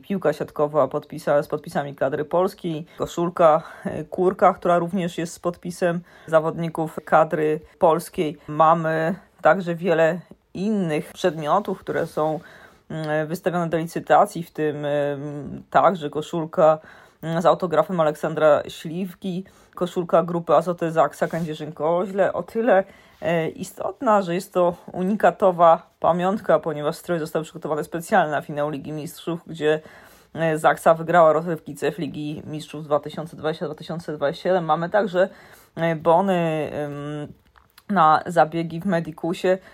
piłka siatkowa z podpisami kadry polskiej, koszulka Kurka, która również jest z podpisem zawodników kadry polskiej. Mamy także wiele innych przedmiotów, które są wystawione do licytacji, w tym także koszulka z autografem Aleksandra Śliwki, koszulka grupy Azoty Zaksa Kędzierzyn-Koźle, o tyle istotna, że jest to unikatowa pamiątka, ponieważ stroje zostały przygotowane specjalnie na finał Ligi Mistrzów, gdzie Zaksa wygrała rozgrywki CEF Ligi Mistrzów 2020-2027. Mamy także bony na zabiegi w Medicusie